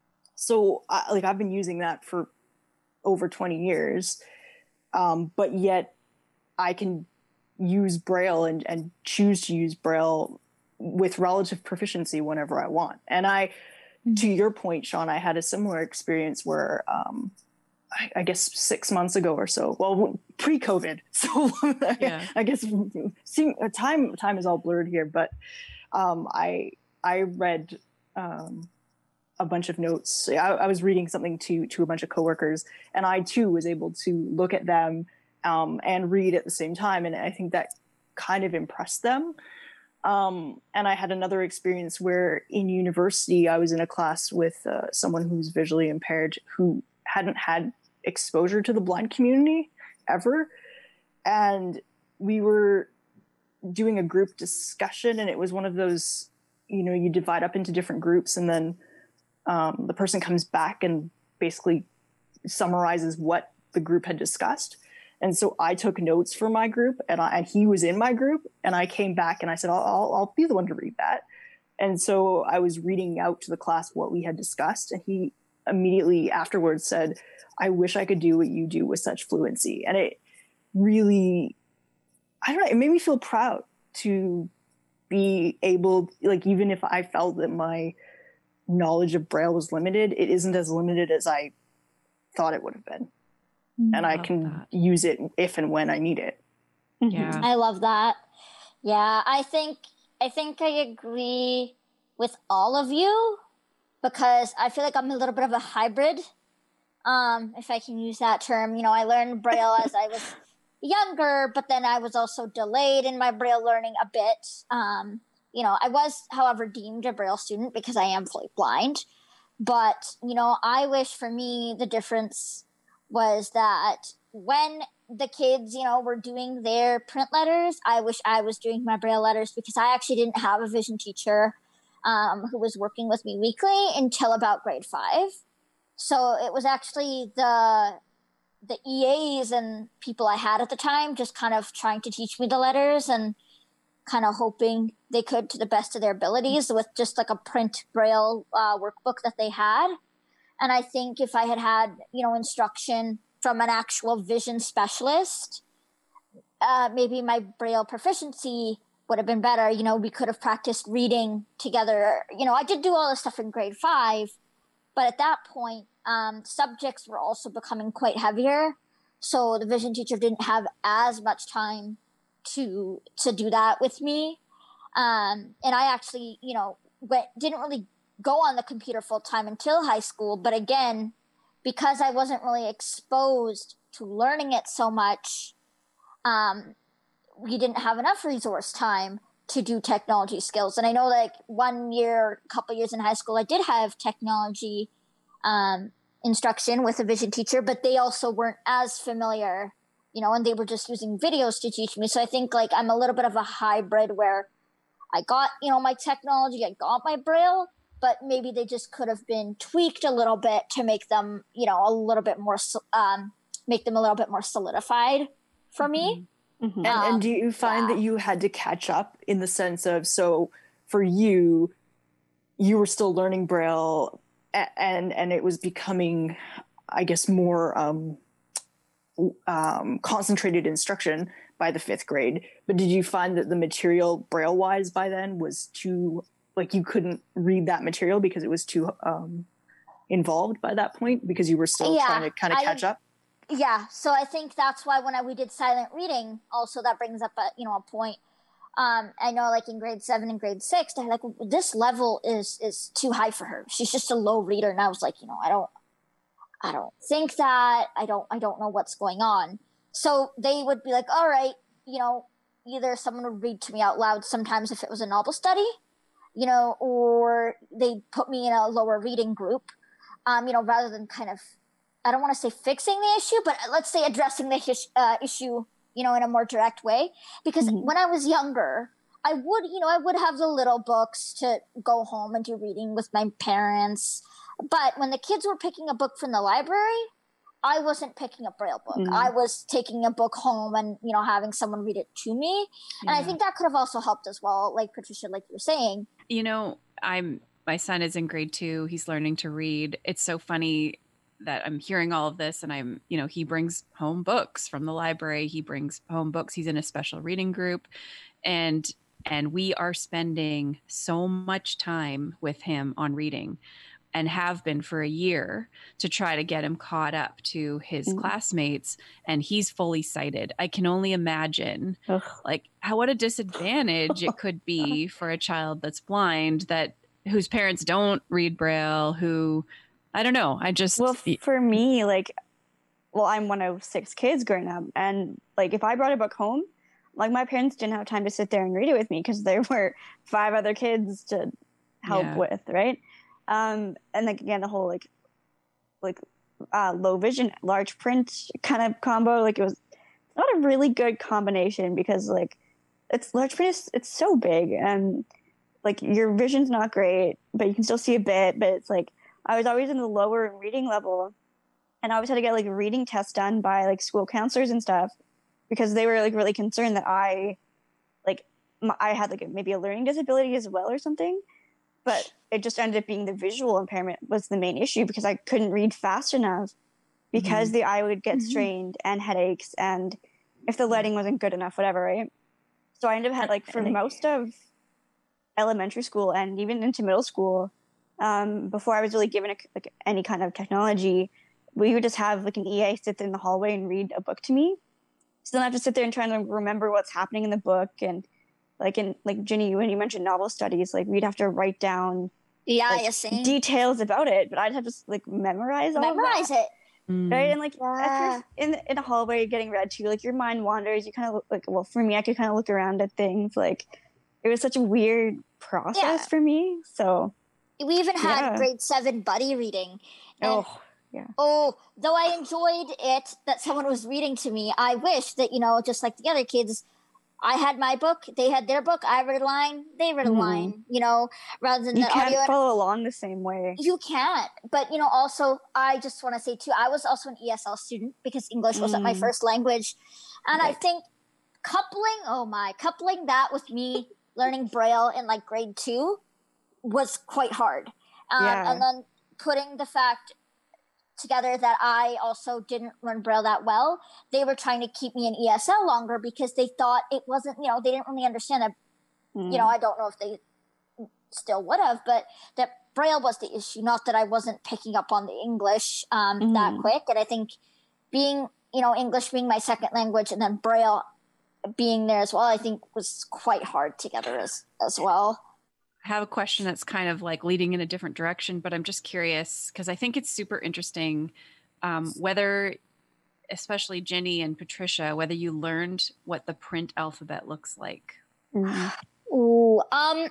so, I, like I've been using that for over twenty years, um, but yet I can use Braille and, and choose to use Braille with relative proficiency whenever I want. And I, to your point, Sean, I had a similar experience where, um, I, I guess six months ago or so, well, pre-COVID. So yeah. I guess seeing time, time is all blurred here, but, um, I, I read, um, a bunch of notes. I, I was reading something to, to a bunch of coworkers, and I too was able to look at them, um, and read at the same time. And I think that kind of impressed them. Um, and I had another experience where in university, I was in a class with uh, someone who's visually impaired who hadn't had exposure to the blind community ever. And we were doing a group discussion, and it was one of those, you know, you divide up into different groups, and then um, the person comes back and basically summarizes what the group had discussed. And so I took notes for my group, and, I, and he was in my group, and I came back and I said, I'll, I'll, I'll be the one to read that. And so I was reading out to the class what we had discussed, and he immediately afterwards said, "I wish I could do what you do with such fluency." And it really, I don't know, it made me feel proud to be able, like, even if I felt that my knowledge of Braille was limited, it isn't as limited as I thought it would have been. Mm, and I love can that. use it if and when I need it. Yeah. I love that. Yeah, I think I think I agree with all of you because I feel like I'm a little bit of a hybrid. Um, if I can use that term. You know, I learned Braille as I was younger, but then I was also delayed in my Braille learning a bit. Um, you know, I was, however, deemed a Braille student because I am fully blind. But, you know, I wish for me the difference was that when the kids, you know, were doing their print letters, I wish I was doing my Braille letters because I actually didn't have a vision teacher um, who was working with me weekly until about grade five. So it was actually the the E As and people I had at the time just kind of trying to teach me the letters and kind of hoping they could to the best of their abilities with just like a print Braille uh, workbook that they had. And I think if I had had, you know, instruction from an actual vision specialist, uh, maybe my Braille proficiency would have been better. You know, we could have practiced reading together. You know, I did do all this stuff in grade five, but at that point, um, subjects were also becoming quite heavier. So the vision teacher didn't have as much time to to do that with me. Um, and I actually, you know, went, didn't really go on the computer full time until high school. But again, because I wasn't really exposed to learning it so much, um, we didn't have enough resource time to do technology skills. And I know like one year, a couple years in high school, I did have technology um, instruction with a vision teacher, but they also weren't as familiar, you know, and they were just using videos to teach me. So I think like I'm a little bit of a hybrid where I got, you know, my technology, I got my Braille, but maybe they just could have been tweaked a little bit to make them, you know, a little bit more, um, make them a little bit more solidified for me. Mm-hmm. And, Um, and do you find yeah. that you had to catch up in the sense of, so for you, you were still learning Braille a- and and it was becoming, I guess, more um, um, concentrated instruction by the fifth grade. But did you find that the material Braille-wise by then was too, like you couldn't read that material because it was too um, involved by that point because you were still Yeah, trying to kind of I- catch up? Yeah, so I think that's why when I, we did silent reading, also that brings up a, you know, a point. Um, I know like in grade seven and grade six, they're like, this level is is too high for her. She's just a low reader. And I was like, you know, I don't, I don't think that. I don't, I don't know what's going on. So they would be like, all right, you know, either someone would read to me out loud sometimes if it was a novel study, you know, or they put me in a lower reading group, um, you know, rather than kind of, I don't want to say fixing the issue, but let's say addressing the his, uh, issue, you know, in a more direct way. Because Mhm. when I was younger, I would, you know, I would have the little books to go home and do reading with my parents. But when the kids were picking a book from the library, I wasn't picking a Braille book. Mhm. I was taking a book home and, you know, having someone read it to me. And I Yeah. think that could have also helped as well, like Patricia, like you were saying. You know, I'm my son is in grade two. He's learning to read. It's so funny that I'm hearing all of this and I'm, you know, he brings home books from the library. He brings home books. He's in a special reading group. And and we are spending so much time with him on reading and have been for a year to try to get him caught up to his Mm. classmates. And he's fully sighted. I can only imagine Ugh. like how what a disadvantage it could be for a child that's blind that whose parents don't read Braille, who I don't know. I just Well, for me, like, well, I'm one of six kids growing up, and like, if I brought a book home, like, my parents didn't have time to sit there and read it with me because there were five other kids to help Yeah. with, right? Um, and like again, the whole like, like, uh, low vision, large print kind of combo, like it was not a really good combination because like, it's large print is it's so big and like your vision's not great, but you can still see a bit, but it's like. I was always in the lower reading level and I always had to get like reading tests done by like school counselors and stuff because they were like really concerned that I like m- I had like a, maybe a learning disability as well or something, but it just ended up being the visual impairment was the main issue because I couldn't read fast enough because Mhm. the eye would get Mhm. strained and headaches and if the lighting wasn't good enough, whatever, right? So I ended up had like for And it- most of elementary school and even into middle school, Um, before I was really given a, like any kind of technology, we would just have like an E A sit there in the hallway and read a book to me. So then I have to sit there and try to remember what's happening in the book. And like in like Ginny, when you mentioned novel studies, like we'd have to write down Yeah, like, you're saying. details about it, but I'd have to like memorize all Memorize of that. it. Right, and like Yeah. at first in in a hallway getting read to, like your mind wanders. You kind of like, well, for me, I could kind of look around at things. Like it was such a weird process Yeah. for me. So We even had Yeah. grade seven buddy reading. And oh yeah, oh, though I enjoyed it that someone was reading to me, I wish that, you know, just like the other kids, I had my book, they had their book, I read a line, they read a Mhm. line, you know, rather than you the can't audio. follow along the same way. You can't. But, you know, also, I just want to say, too, I was also an E S L student because English wasn't my Mm. first language. And I Right. think coupling, oh my, coupling that with me learning Braille in like grade two was quite hard. Um, Yeah. And then putting the fact together that I also didn't learn Braille that well, they were trying to keep me in E S L longer because they thought it wasn't, you know, they didn't really understand that, Mm. you know, I don't know if they still would have, but that Braille was the issue, not that I wasn't picking up on the English um, that Mhm. quick. And I think being, you know, English being my second language and then Braille being there as well, I think was quite hard together as, as well. I have a question that's kind of like leading in a different direction, but I'm just curious because I think it's super interesting um, whether, especially Jenny and Patricia, whether you learned what the print alphabet looks like. Mm. Ooh, um,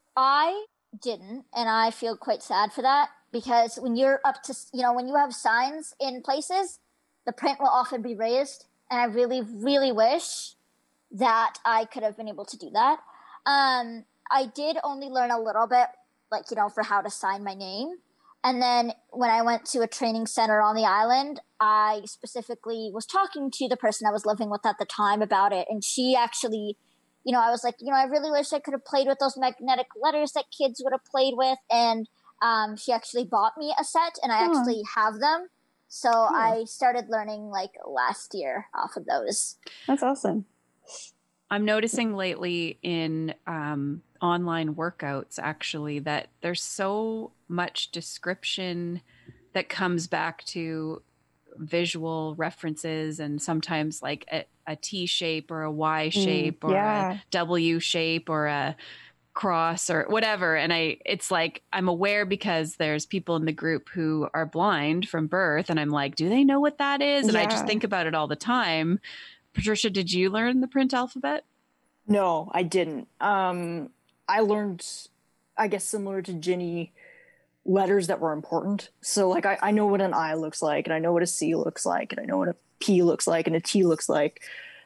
I didn't, and I feel quite sad for that because when you're up to, you know, when you have signs in places, the print will often be raised, and I really, really wish that I could have been able to do that. Um, I did only learn a little bit, like, you know, for how to sign my name. And then when I went to a training center on the island, I specifically was talking to the person I was living with at the time about it. And she actually, you know, I was like, you know, I really wish I could have played with those magnetic letters that kids would have played with. And um, she actually bought me a set and I Oh. actually have them. So Cool. I started learning like last year off of those. That's awesome. I'm noticing lately in um, online workouts, actually, that there's so much description that comes back to visual references and sometimes like a, a T shape or a Y shape or yeah. a W shape or a cross or whatever. And I, it's like, I'm aware because there's people in the group who are blind from birth. And I'm like, do they know what that is? And I just Yeah. think about it all the time. Patricia, did you learn the print alphabet? No, I didn't. Um, I learned, I guess, similar to Ginny, letters that were important. So, like, I, I know what an I looks like, and I know what a C looks like, and I know what a P looks like, and a T looks like.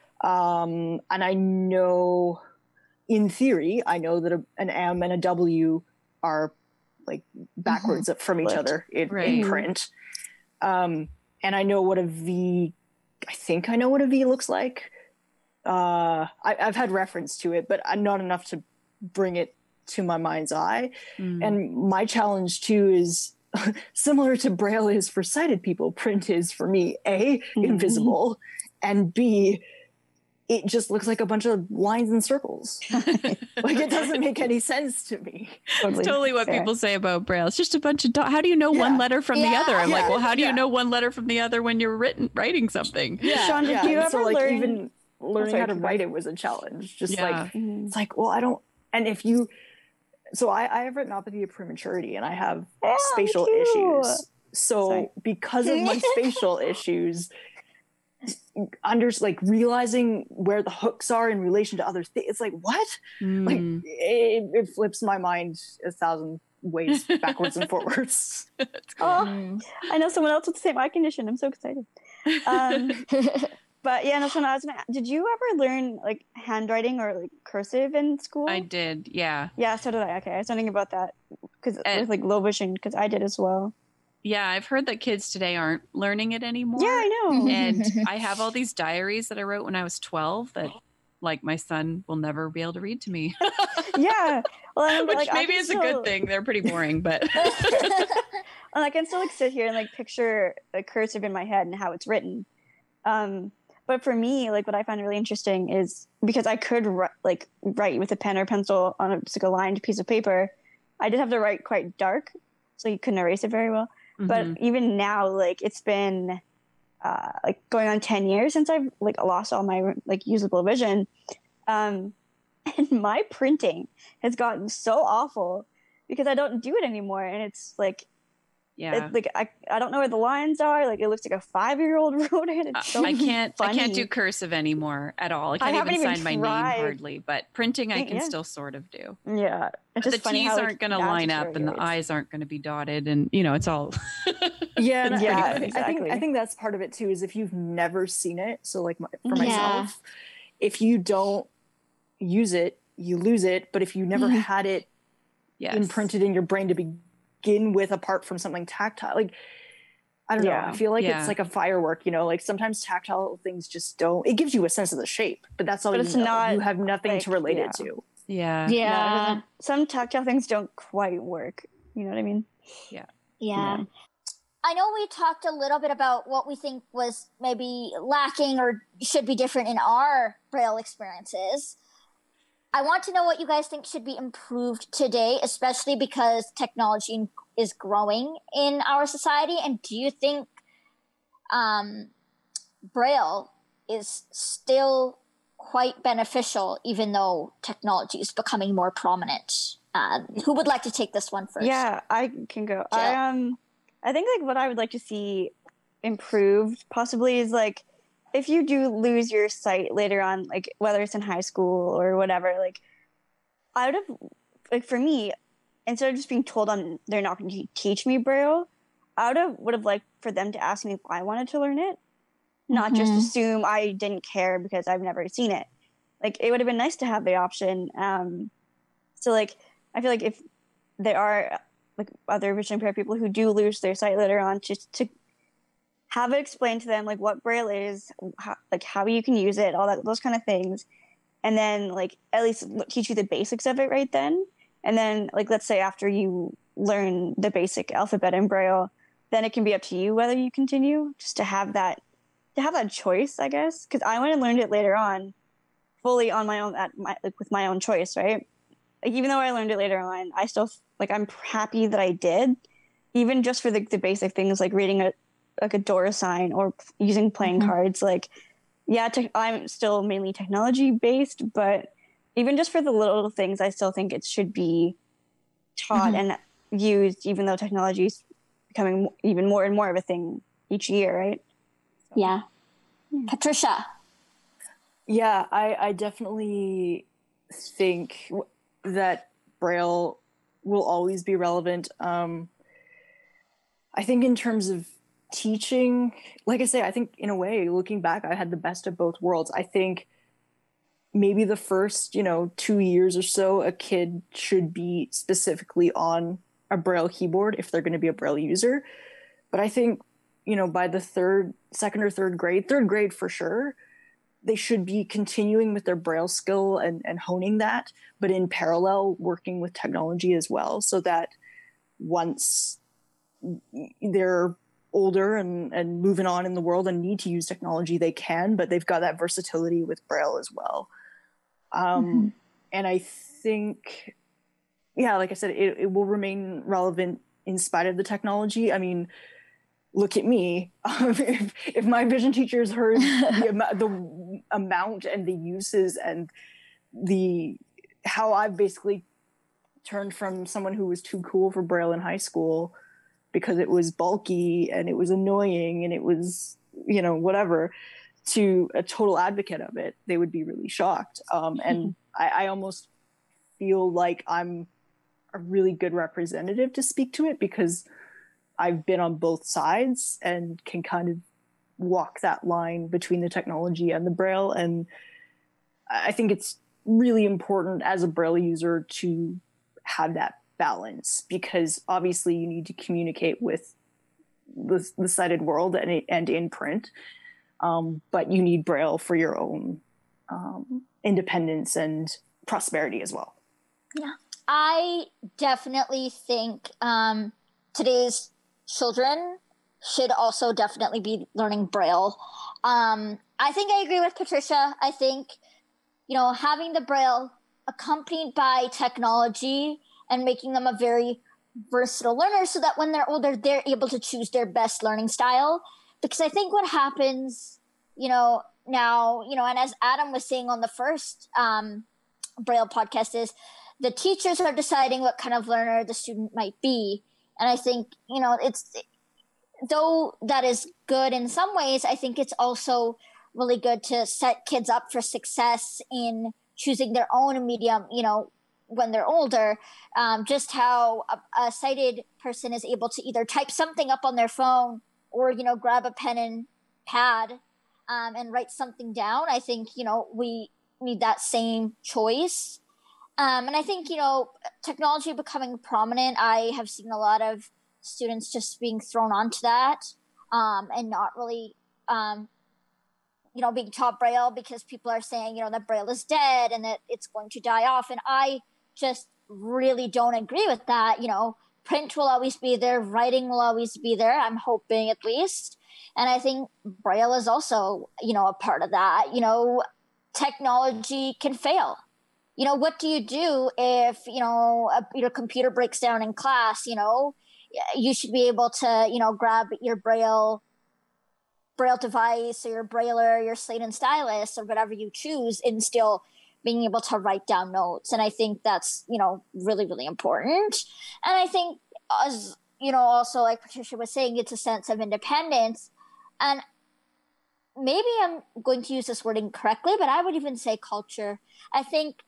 Um, and I know, in theory, I know that a, an M and a W are like backwards from each Flipped. other in, Right. in print. Um, and I know what a V, I think I know what a V looks like. Uh, I, I've had reference to it, but not enough to bring it to my mind's eye. Mm. And my challenge too is similar to Braille is for sighted people. Print is for me, A, Mhm. invisible, and B, it just looks like a bunch of lines and circles. Like it doesn't make any sense to me. It's totally what fair. people say about Braille. It's just a bunch of, do- how do you know one Yeah. letter from the Yeah. other? I'm like, Yeah. well, how do you Yeah. know one letter from the other when you're written, writing something? Sean, did you and so ever like learn- even learning sorry, how to keep write going. it was a challenge. Just Yeah. like Mhm. it's like, well, I don't. And if you, so I, I have retinopathy of prematurity, and I have Yeah, me spatial too. issues. So Sorry. because of my spatial issues, under like realizing where the hooks are in relation to other things, it's like what? Like Mm. it, it flips my mind a thousand ways backwards and forwards. Oh, I know someone else with the same eye condition. I'm so excited. Um, but yeah, no, Sean, I was gonna, did you ever learn like handwriting or like cursive in school? I did, yeah. Yeah, so did I. Okay, I was wondering about that because And- with like low vision, because I did as well. Yeah, I've heard that kids today aren't learning it anymore. Yeah, I know. And I have all these diaries that I wrote when I was twelve that like my son will never be able to read to me. Yeah, well, I remember, Which like, I maybe can is a still- good thing. They're pretty boring, but And I can still like sit here and like picture a cursive in my head and how it's written. Um, but for me, like what I find really interesting is because I could ri- like write with a pen or pencil on a, just like a lined piece of paper, I did have to write quite dark, so you couldn't erase it very well. Mm-hmm. But even now, like it's been uh, like going on ten years since I've like lost all my like usable vision. Um, and my printing has gotten so awful because I don't do it anymore. And it's like, yeah, it, like I, I don't know where the lines are. Like it looks like a five-year-old wrote it. It's so I can't funny. I can't do cursive anymore at all. I can't I even, even sign my name tried. hardly, but printing I can Yeah. still sort of do. Yeah. It's just the funny T's how, aren't like, going to now line up and the deteriorates. I's aren't going to be dotted, and you know it's all. Yeah, and Yeah, I, I, think, exactly. I think I think that's part of it too. Is if you've never seen it, so like my, for Yeah. myself, if you don't use it, you lose it. But if you never had it yes. imprinted in your brain to begin with, apart from something tactile, like I don't Yeah. know, I feel like Yeah. it's like a firework. You know, like sometimes tactile things just don't. It gives you a sense of the shape, but that's all But you it's know. not, You have nothing like, to relate yeah. it to. Yeah. No, it Yeah. doesn't- some tactile things don't quite work. You know what I mean? Yeah. Yeah. I know we talked a little bit about what we think was maybe lacking or should be different in our Braille experiences. I want to know what you guys think should be improved today, especially because technology is growing in our society. And do you think um, Braille is still quite beneficial, even though technology is becoming more prominent? Uh, who would like to take this one first? Yeah, I can go. Jill. I um, I think like what I would like to see improved possibly is like if you do lose your sight later on, like whether it's in high school or whatever, like I would have like for me, instead of just being told on they're not going to teach me Braille, I would have would have liked for them to ask me if I wanted to learn it, not just Mhm. assume I didn't care because I've never seen it. Like it would have been nice to have the option. Um, so like I feel like if there are like other visually impaired people who do lose their sight later on, just to have it explained to them like what Braille is, how, like how you can use it, all that, those kind of things, and then like at least teach you the basics of it right then. And then like let's say after you learn the basic alphabet in Braille, then it can be up to you whether you continue. Just to have that, to have that choice, I guess. Because I went and learned it later on, fully on my own, at my like with my own choice, right? Like even though I learned it later on, I still like I'm happy that I did, even just for the, the basic things like reading a like a door sign or using playing Mhm. cards. Like, yeah, te- I'm still mainly technology based, but even just for the little things, I still think it should be taught Mhm. and used, even though technology is becoming mo- even more and more of a thing each year, right? Yeah. Patricia. Yeah, I, I definitely think w- that Braille will always be relevant. Um, I think in terms of teaching, like I say, I think in a way, looking back, I had the best of both worlds. I think maybe the first, you know, two years or so, a kid should be specifically on a Braille keyboard if they're going to be a Braille user. But I think, you know, by the third, second or third grade, third grade for sure, they should be continuing with their Braille skill and, and honing that, but in parallel working with technology as well, so that once they're older and, and moving on in the world and need to use technology, they can, but they've got that versatility with Braille as well. Um, Mhm. And I think, yeah, like I said, it, it will remain relevant in spite of the technology. I mean, look at me. Um, if, if my vision teachers heard the, amo- the amount and the uses and the how I've basically turned from someone who was too cool for Braille in high school because it was bulky and it was annoying and it was, you know, whatever, to a total advocate of it, they would be really shocked. Um, and I, I almost feel like I'm a really good representative to speak to it because I've been on both sides and can kind of walk that line between the technology and the Braille. And I think it's really important as a Braille user to have that balance, because obviously you need to communicate with the, the sighted world and, and in print. Um, but you need Braille for your own um, independence and prosperity as well. Yeah. I definitely think um, today's children should also definitely be learning Braille. Um, I think I agree with Patricia. I think, you know, having the Braille accompanied by technology and making them a very versatile learners so that when they're older, they're able to choose their best learning style. Because I think what happens, you know, now, you know, and as Adam was saying on the first um, Braille podcast, is the teachers are deciding what kind of learner the student might be. And I think, you know, it's, though that is good in some ways, I think it's also really good to set kids up for success in choosing their own medium, you know, when they're older. Um, just how a, a sighted person is able to either type something up on their phone or, you know, grab a pen and pad um, and write something down. I think, you know, we need that same choice. Um, and I think, you know, technology becoming prominent, I have seen a lot of students just being thrown onto that um, and not really, um, you know, being taught Braille because people are saying, you know, that Braille is dead and that it's going to die off. And I just really don't agree with that. You know, print will always be there. Writing will always be there. I'm hoping at least. And I think Braille is also, you know, a part of that. You know, technology can fail. You know, what do you do if, you know, a, your computer breaks down in class? You know, you should be able to, you know, grab your Braille Braille device or your Brailler, your slate and stylus or whatever you choose and still being able to write down notes. And I think that's, you know, really, really important. And I think as, you know, also like Patricia was saying, it's a sense of independence. And maybe I'm going to use this word incorrectly, but I would even say culture. I think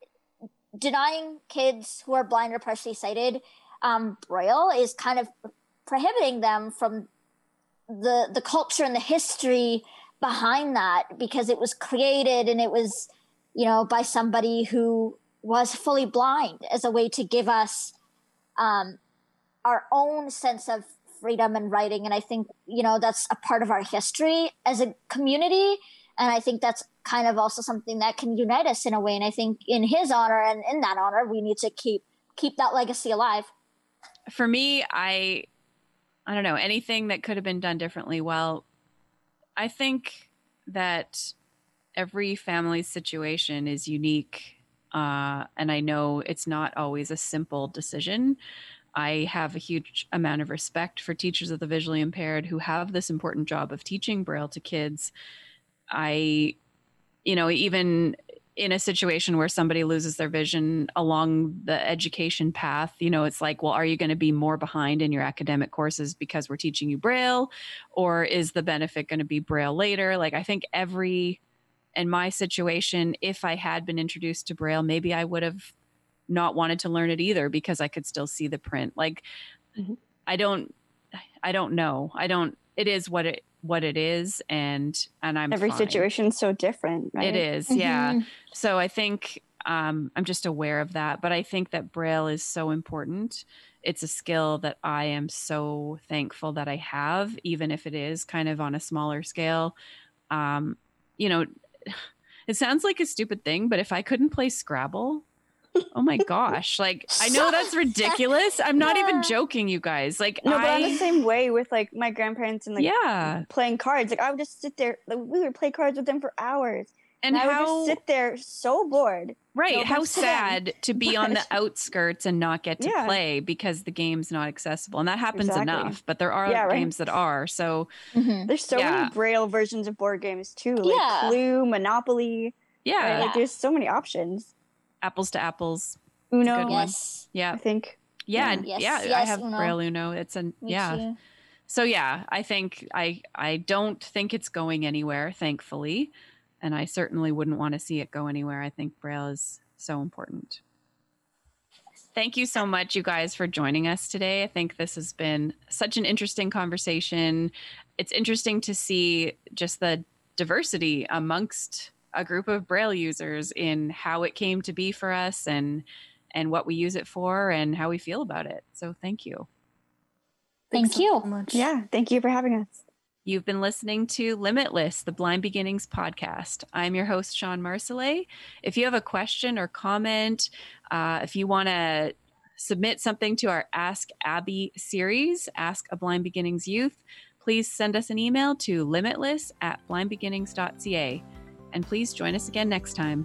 denying kids who are blind or partially sighted um, Braille is kind of prohibiting them from the the culture and the history behind that, because it was created and it was, you know, by somebody who was fully blind as a way to give us um, our own sense of freedom and writing. And I think, you know, that's a part of our history as a community. And I think that's kind of also something that can unite us in a way. And I think in his honor and in that honor, we need to keep keep that legacy alive. For me, I I don't know, anything that could have been done differently. Well, I think that every family's situation is unique. Uh, and I know it's not always a simple decision. I have a huge amount of respect for teachers of the visually impaired who have this important job of teaching Braille to kids. I, you know, even in a situation where somebody loses their vision along the education path, you know, it's like, well, are you going to be more behind in your academic courses because we're teaching you Braille, or is the benefit going to be Braille later? Like, I think every, in my situation, if I had been introduced to Braille, maybe I would have not wanted to learn it either because I could still see the print. Like, mm-hmm. I don't, I don't know. I don't, it is what it, what it is. And, and I'm every fine. situation is so different, right? It is. Mm-hmm. Yeah. So I think, um, I'm just aware of that, but I think that Braille is so important. It's a skill that I am so thankful that I have, even if it is kind of on a smaller scale. Um, you know, it sounds like a stupid thing, but if I couldn't play Scrabble, oh my gosh. Like, I know that's ridiculous. I'm not yeah. even joking, you guys. Like, no, I, but I'm the same way with like my grandparents and like yeah. playing cards. Like, I would just sit there. Like, we would play cards with them for hours. And, and how, I would just sit there so bored. Right. No, how sad them. to be on the outskirts and not get to yeah. play because the game's not accessible. And that happens exactly. enough, but there are yeah, right? games that are. So mm-hmm. there's so yeah. many Braille versions of board games too. Like yeah. Clue, Monopoly. Yeah. Right? yeah. Like, there's so many options. Apples to apples. Uno. Yes. Yeah. I think. Yeah. Yeah. Yeah. Yes, I yes, have Uno. Braille Uno. It's an, Me yeah. too. So yeah, I think I, I don't think it's going anywhere, thankfully. And I certainly wouldn't want to see it go anywhere. I think Braille is so important. Thank you so much, you guys, for joining us today. I think this has been such an interesting conversation. It's interesting to see just the diversity amongst a group of Braille users in how it came to be for us and and what we use it for and how we feel about it. So thank you. Thank you. So much. Yeah. Thank you for having us. You've been listening to Limitless, the Blind Beginnings podcast. I'm your host, Sean Marcellet. If you have a question or comment, uh, if you want to submit something to our Ask Abby series, Ask a Blind Beginnings Youth, please send us an email to limitless at blindbeginnings dot c a. And please join us again next time.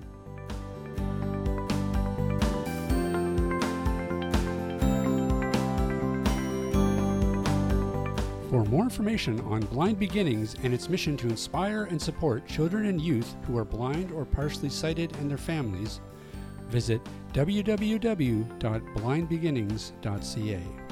For more information on Blind Beginnings and its mission to inspire and support children and youth who are blind or partially sighted and their families, visit w w w dot blind beginnings dot c a.